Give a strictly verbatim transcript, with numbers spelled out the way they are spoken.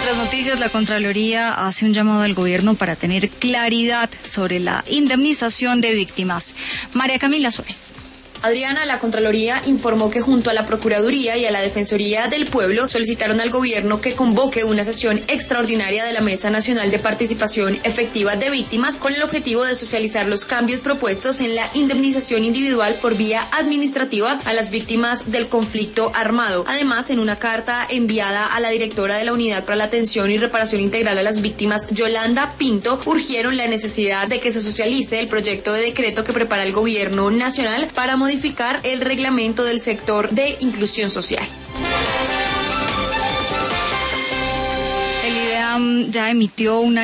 otras noticias, la Contraloría hace un llamado al gobierno para tener claridad sobre la indemnización de víctimas. María Camila Suárez. Adriana, la Contraloría informó que junto a la Procuraduría y a la Defensoría del Pueblo solicitaron al gobierno que convoque una sesión extraordinaria de la Mesa Nacional de Participación Efectiva de Víctimas con el objetivo de socializar los cambios propuestos en la indemnización individual por vía administrativa a las víctimas del conflicto armado. Además, en una carta enviada a la directora de la Unidad para la Atención y Reparación Integral a las Víctimas, Yolanda Pinto, urgieron la necesidad de que se socialice el proyecto de decreto que prepara el gobierno nacional para modificar modificar el reglamento del sector de inclusión social. El IDEAM ya emitió una